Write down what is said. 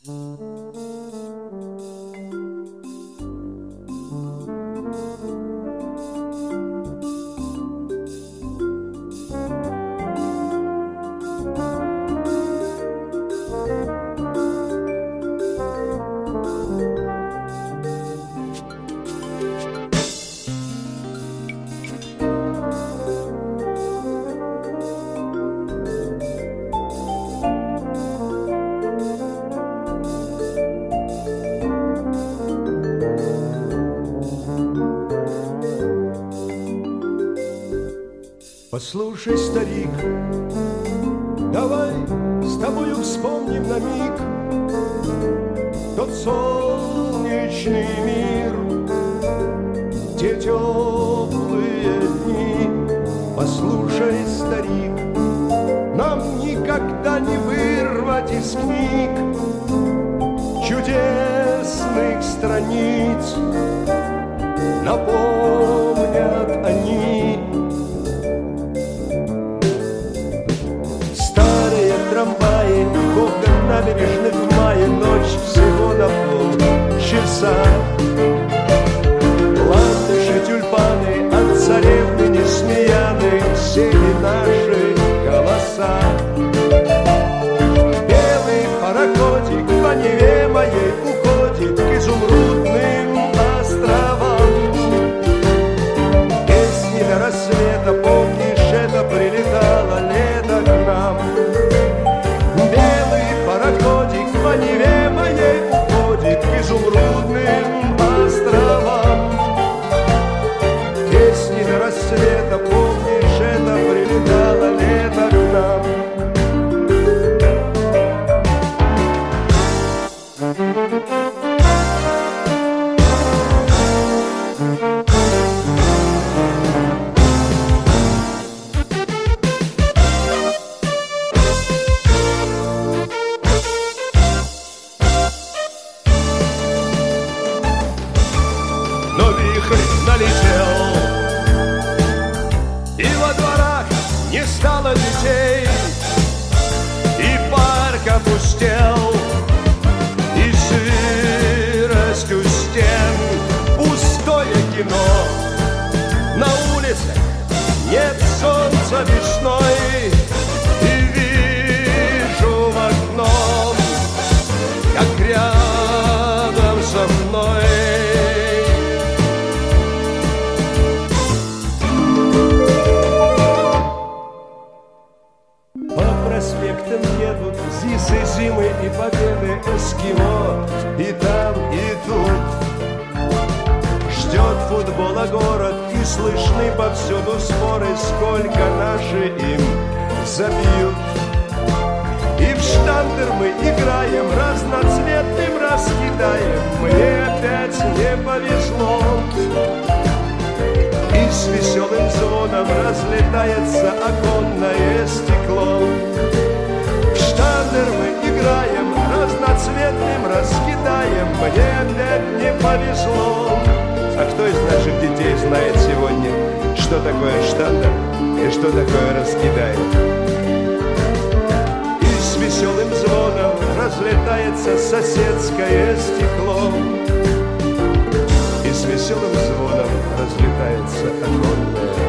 Послушай, старик, давай с тобою вспомним на миг тот солнечный мир, те теплые дни. Послушай, старик, нам никогда не вырвать из книг чудесных страниц, напомнят они. Трамваи, гогот набережных в мае, ночь всего на полчаса. Ландыши, тюльпаны, от царевны Несмеяны сели наши голоса. Белый пароходик по Неве моей уходит к изумрудным островам. Песни до рассвета, помнишь, это прилетало лето к нам. По Неве моей уходит к изумрудным островам. Песни до рассвета, помнишь, это прилетало лето к нам. Налетел, и во дворах не стало детей, и парк опустел, и сыростью стен пустое кино. На улице нет солнца весной, и вижу в окно, как рядом со мной проспектом едут ЗИСы, зимы и победы, эскимо и там, и тут. Ждет футбола город, и слышны повсюду споры, сколько наши им забьют. И в штандер мы играем, разноцветным раскидаем. Мне опять не повезло, и с веселым звоном разлетается оконное стекло. Мы играем, разноцветным раскидаем. Мне опять не повезло. А кто из наших детей знает сегодня, что такое штандер и что такое раскидаем? И с веселым звоном разлетается соседское стекло, и с веселым звоном разлетается оконное